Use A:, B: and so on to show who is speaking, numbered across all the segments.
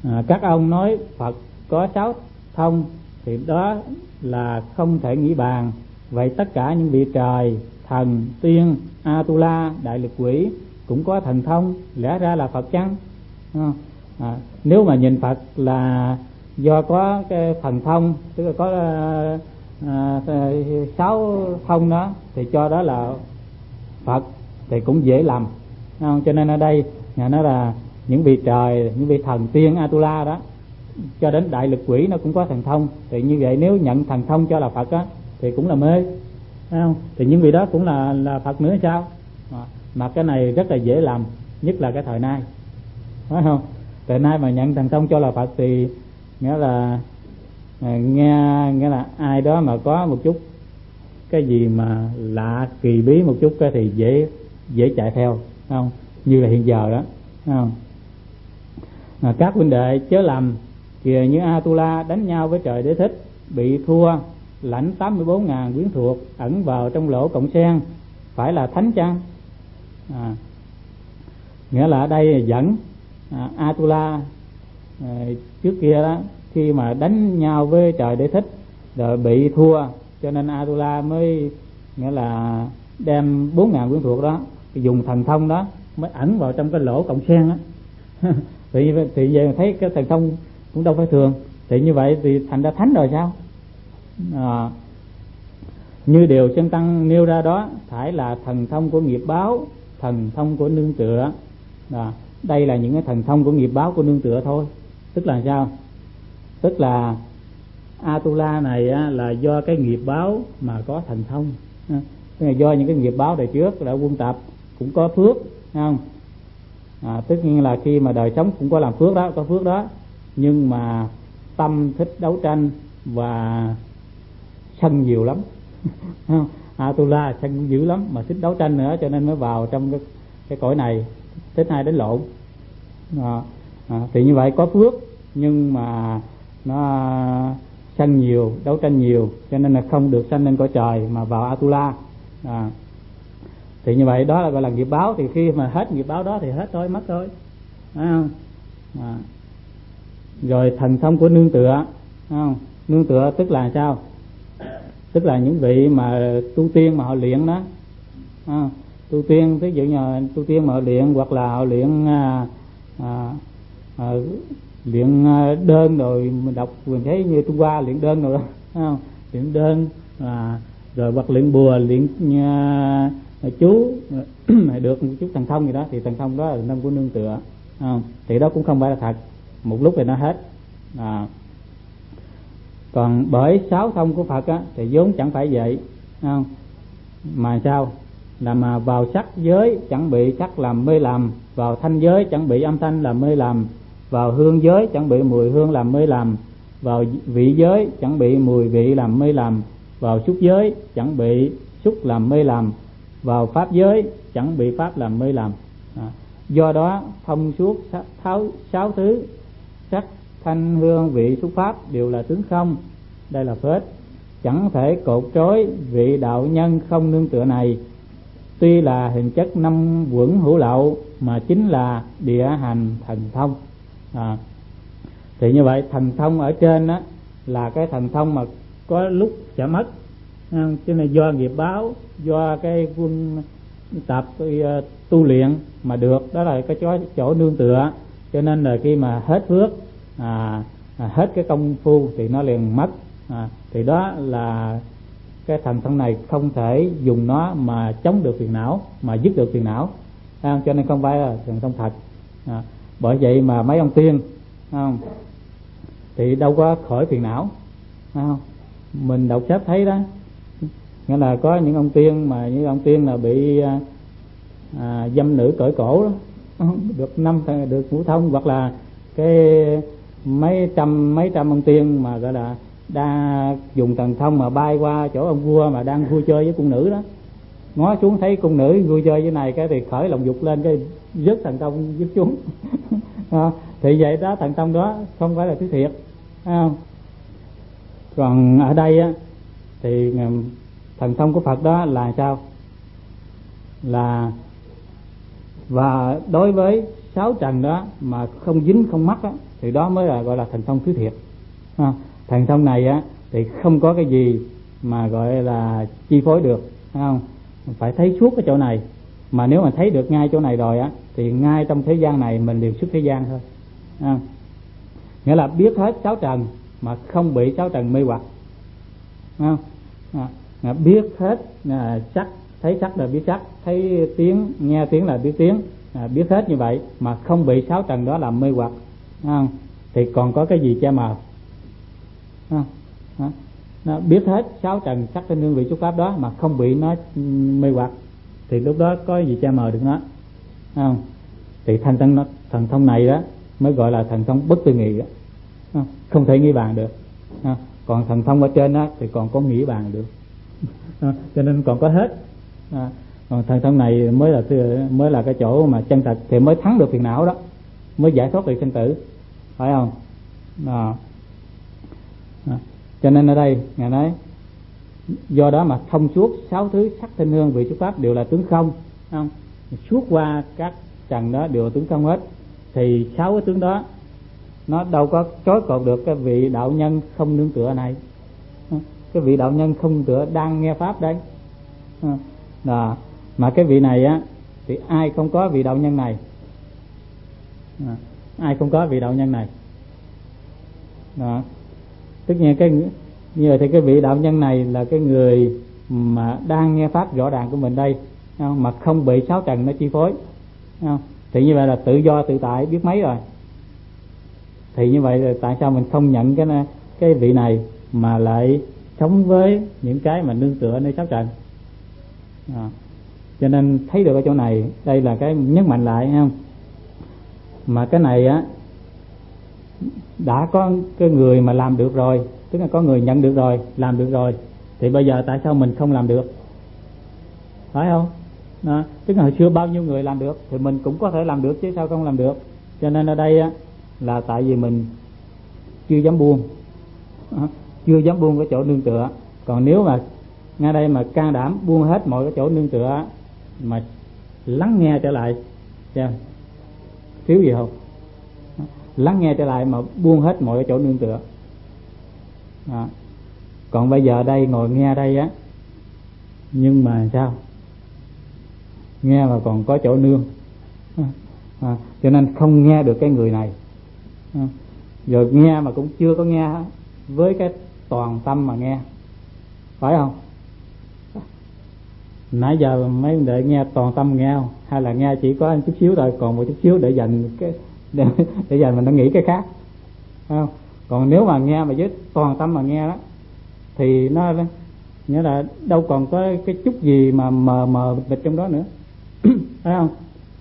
A: Các ông nói Phật có 6 thông thì đó là không thể nghĩ bàn. Vậy tất cả những vị trời, thần, tiên, Atula, đại lực quỷ cũng có thần thông, lẽ ra là Phật chăng? Nếu mà nhìn Phật là do có cái thần thông, tức là có 6 thông đó, thì cho đó là Phật thì cũng dễ lầm. Cho nên ở đây Ngài nói là những vị trời, những vị thần tiên, Atula đó, cho đến đại lực quỷ nó cũng có thần thông. Thì như vậy nếu nhận thần thông cho là Phật á thì cũng là mê, thấy không? Thì những vị đó cũng là Phật nữa sao? Mà cái này rất là dễ làm, nhất là cái thời nay, phải không? Thời nay mà nhận thần thông cho là Phật thì nghĩa là nghĩa là ai đó mà có một chút cái gì mà lạ kỳ bí một chút thì dễ chạy theo, không? Như là hiện giờ đó, không? Các huynh đệ chớ lầm, kìa như Atula đánh nhau với trời Đế Thích, bị thua, lãnh 84.000 quyến thuộc, ẩn vào trong lỗ cọng sen, phải là thánh chăng? Nghĩa là ở đây dẫn Atula trước kia đó, khi mà đánh nhau với trời Đế Thích rồi bị thua, cho nên Atula mới nghĩa là đem 4.000 quyến thuộc đó, dùng thần thông đó mới ẩn vào trong cái lỗ cọng sen á. thì về thấy cái thần thông cũng đâu phải thường, thì như vậy thì thành ra thánh rồi sao? Như điều chân tăng nêu ra đó, phải là thần thông của nghiệp báo, thần thông của nương tựa. Đây là những cái thần thông của nghiệp báo của nương tựa thôi. Tức là sao? Tức là Atula này là do cái nghiệp báo mà có thần thông, tức là do những cái nghiệp báo đời trước đã quân tập, cũng có phước, không? Tất nhiên là khi mà đời sống cũng có làm phước đó, có phước đó, nhưng mà tâm thích đấu tranh và sân nhiều lắm. Atula sân dữ lắm, mà thích đấu tranh nữa, cho nên mới vào trong cái cõi này, thích hay đánh lộn. Thì như vậy có phước nhưng mà nó sân nhiều, đấu tranh nhiều, cho nên là không được sanh lên cõi trời mà vào Atula. Thì như vậy đó là gọi là nghiệp báo. Thì khi mà hết nghiệp báo đó thì hết thôi, mất thôi, phải không? Rồi thần thông của nương tựa, không? Nương tựa tức là sao? Tức là những vị mà tu tiên mà họ luyện đó, tu tiên, ví dụ như tu tiên mà họ luyện, hoặc là họ luyện luyện đơn, rồi mình đọc mình thấy như Trung Hoa luyện đơn rồi đó, không? Luyện đơn rồi hoặc luyện bùa, luyện chú được một chút thần thông gì đó, thì thần thông đó là thần thông của nương tựa, thì đó cũng không phải là thật, một lúc thì nó hết. Còn bởi 6 thông của Phật thì vốn chẳng phải vậy, không? Mà sao? Là mà vào sắc giới chẳng bị sắc làm mê lầm, vào thanh giới chẳng bị âm thanh làm mê lầm, vào hương giới chẳng bị mùi hương làm mê lầm, vào vị giới chẳng bị mùi vị làm mê lầm, vào xúc giới chẳng bị xúc làm mê lầm, vào pháp giới chẳng bị pháp làm mê lầm. Do đó thông suốt 6 thứ sắc, thanh, hương, vị, xúc, pháp đều là tướng không. Đây là phết, chẳng thể cột trói vị đạo nhân không nương tựa này. Tuy là hình chất 5 quẩn hữu lậu mà chính là địa hành thần thông. Thì như vậy thần thông ở trên đó là cái thần thông mà có lúc sẽ mất, cho nên do nghiệp báo, do cái quân tập tu luyện mà được, đó là cái chỗ nương tựa. Cho nên là khi mà hết phước, hết cái công phu thì nó liền mất. Thì đó là cái thần thông này không thể dùng nó mà chống được phiền não, mà dứt được phiền não, cho nên không phải là thần thông thật. Bởi vậy mà mấy ông tiên, không, thì đâu có khỏi phiền não, không? Mình đọc sách thấy đó, nghĩa là có những ông tiên mà như ông tiên là bị dâm nữ cởi cổ đó, được được ngũ thông, hoặc là cái mấy trăm ông tiên mà gọi là đang dùng thần thông mà bay qua chỗ ông vua mà đang vui chơi với cung nữ đó, ngó xuống thấy cung nữ vui chơi với này, cái thì khởi lòng dục lên, cái rớt thần thông rớt xuống. Thì vậy đó, thần thông đó không phải là thứ thiệt, không? Còn ở đây thì thần thông của Phật đó là sao? Là và đối với sáu trần đó mà không dính không mắc á, thì đó mới là gọi là thần thông thứ thiệt. Thần thông này á thì không có cái gì mà gọi là chi phối được, không? Phải thấy suốt cái chỗ này, mà nếu mà thấy được ngay chỗ này rồi á thì ngay trong thế gian này mình đều xuất thế gian thôi. Nghĩa là biết hết sáu trần mà không bị sáu trần mê hoặc, không? Biết hết sắc, thấy sắc là biết sắc, thấy tiếng, nghe tiếng là biết tiếng, biết hết như vậy mà không bị sáu trần đó làm mê hoặc, không? Thì còn có cái gì che mờ? Nó biết hết sáu trần sắc thanh hương vị xúc pháp đó mà không bị nó mê hoặc, thì lúc đó có gì che mờ được nó, không? Thì thần thông này đó mới gọi là thần thông bất tư nghị đó, không thể nghĩ bàn được. Còn thần thông ở trên đó thì còn có nghĩ bàn được, cho nên còn có hết. Còn thần thông này mới là cái chỗ mà chân thật, thì mới thắng được phiền não đó, mới giải thoát được sinh tử, phải không? Cho nên ở đây ngài nói do đó mà thông suốt sáu thứ sắc thanh hương vị xúc pháp đều là tướng không, không? Suốt qua các trần đó đều là tướng không hết, thì sáu cái tướng đó nó đâu có trói cột được cái vị đạo nhân không nương tựa này. Cái vị đạo nhân không nương tựa đang nghe pháp đấy, mà cái vị này á thì ai không có vị đạo nhân này, ai không có vị đạo nhân này đó. Tất nhiên như vậy thì cái vị đạo nhân này là cái người mà đang nghe pháp rõ ràng của mình đây, mà không bị sáu trần nó chi phối, thì như vậy là tự do tự tại biết mấy rồi. Thì như vậy là tại sao mình không nhận cái vị này mà lại sống với những cái mà nương tựa nơi sáu trần? Cho nên thấy được ở chỗ này, đây là cái nhấn mạnh lại, không? Mà cái này á đã có cái người mà làm được rồi, tức là có người nhận được rồi, làm được rồi, thì bây giờ tại sao mình không làm được, phải không? Tức là hồi xưa bao nhiêu người làm được thì mình cũng có thể làm được chứ sao không làm được. Cho nên ở đây á là tại vì mình chưa dám buông, chưa dám buông cái chỗ nương tựa. Còn nếu mà ngay đây mà can đảm buông hết mọi cái chỗ nương tựa mà lắng nghe trở lại, thiếu gì không? Lắng nghe trở lại mà buông hết mọi cái chỗ nương tựa. Còn bây giờ đây ngồi nghe đây á, nhưng mà sao? Nghe mà còn có chỗ nương, cho nên không nghe được cái người này. Rồi nghe mà cũng chưa có nghe với cái toàn tâm mà nghe, phải không? Nãy giờ mấy để nghe toàn tâm nghe không? Hay là nghe chỉ có chút xíu rồi, còn một chút xíu để dành cái để dành mình nó nghĩ cái khác, không? Còn nếu mà nghe mà với toàn tâm mà nghe đó thì nó nghĩa là đâu còn có cái chút gì mà mờ mịt trong đó nữa, phải không?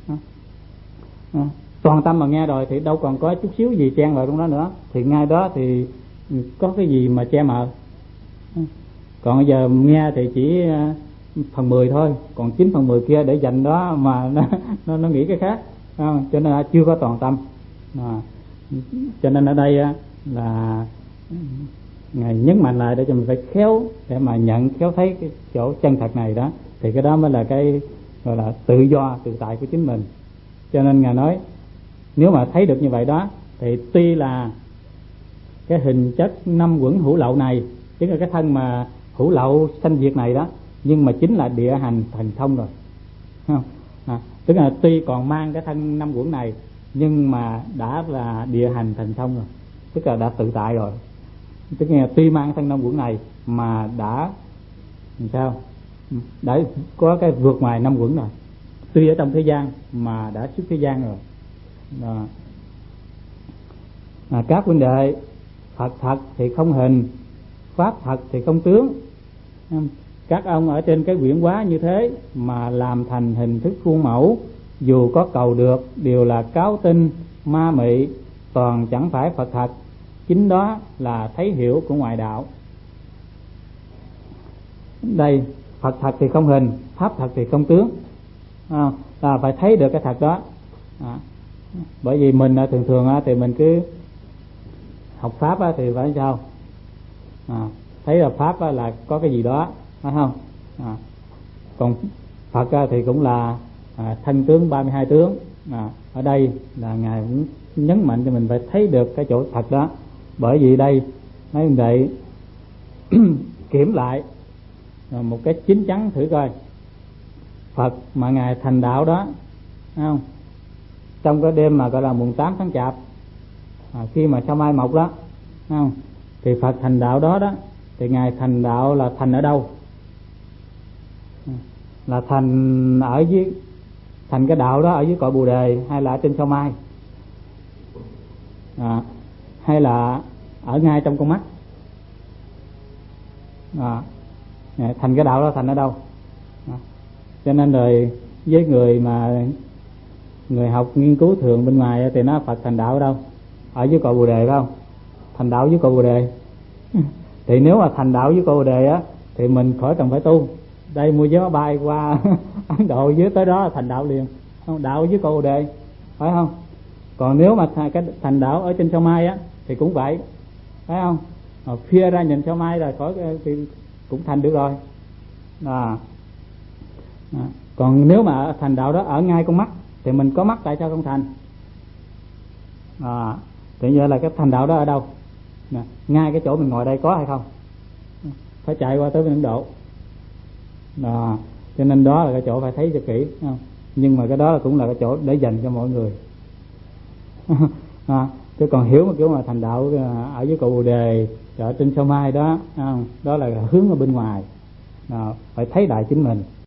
A: Toàn tâm mà nghe rồi thì đâu còn có chút xíu gì chen vào trong đó nữa, thì ngay đó thì có cái gì mà che mờ. Còn bây giờ nghe thì chỉ phần 10 thôi, còn 9 phần 10 kia để dành đó mà nó nghĩ cái khác, không? Cho nên là chưa có toàn tâm. Cho nên ở đây là Ngài nhấn mạnh lại để cho mình phải khéo để mà nhận, khéo thấy cái chỗ chân thật này đó, thì cái đó mới là cái gọi là tự do tự tại của chính mình. Cho nên Ngài nói nếu mà thấy được như vậy đó thì tuy là cái hình chất năm quẩn hữu lậu này, tức là cái thân mà hữu lậu sanh diệt này đó, nhưng mà chính là địa hành thần thông rồi, không? Tức là tuy còn mang cái thân năm quẩn này nhưng mà đã là địa hành thần thông rồi, tức là đã tự tại rồi. Tức là tuy mang thân năm quẩn này mà đã sao? Đã có cái vượt ngoài năm quẩn rồi, tuy ở trong thế gian mà đã xuất thế gian rồi. Các huynh đệ, Phật thật thì không hình, Pháp thật thì không tướng. Các ông ở trên cái quyển hóa như thế mà làm thành hình thức khuôn mẫu, dù có cầu được đều là cáo tinh ma mị, toàn chẳng phải Phật thật. Chính đó là thấy hiểu của ngoại đạo. Đây, Phật thật thì không hình, Pháp thật thì không tướng, là phải thấy được cái thật đó. Bởi vì mình thường thường thì mình cứ học Pháp thì phải sao? Thấy là Pháp là có cái gì đó, phải không? Còn Phật thì cũng là thân tướng 32 tướng, Ở đây là ngài cũng nhấn mạnh cho mình phải thấy được cái chỗ thật đó. Bởi vì đây mấy ông đệ kiểm lại một cái chín chắn thử coi, Phật mà ngài thành đạo đó, thấy không? Trong cái đêm mà gọi là mùng 8 tháng Chạp, khi mà sao mai mọc đó, thấy không? Thì Phật thành đạo đó đó, thì ngài thành đạo là thành ở đâu? Là thành ở dưới, thành cái đạo đó ở dưới cội Bồ Đề, hay là ở trên sao mai, hay là ở ngay trong con mắt? Thành cái đạo đó thành ở đâu? Cho nên rồi với người mà người học nghiên cứu thường bên ngoài thì nó Phật thành đạo ở đâu? Ở dưới cội Bồ Đề, phải không? Thành đạo dưới cội Bồ Đề. Thì nếu mà thành đạo dưới cội Bồ Đề á thì mình khỏi cần phải tu. Đây mua vé máy bay qua Ấn Độ dưới tới đó là thành đạo liền, không? Đạo dưới cội Bồ Đề, phải không? Còn nếu mà cái thành đạo ở trên sao mai á thì cũng vậy, phải không? Phia ra nhìn sao mai là khỏi thì cũng thành được rồi. Còn nếu mà thành đạo đó ở ngay con mắt thì mình có mắt tại sao không thành? Thì như là cái thành đạo đó ở đâu? Ngay cái chỗ mình ngồi đây có hay không? Phải chạy qua tới bên Ấn Độ. Cho nên đó là cái chỗ phải thấy cho kỹ, không? Nhưng mà cái đó cũng là cái chỗ để dành cho mọi người. Chứ còn hiểu một kiểu mà thành đạo ở dưới cội Bồ Đề, ở trên sao mai đó, đó là hướng ở bên ngoài. Phải thấy đại chính mình.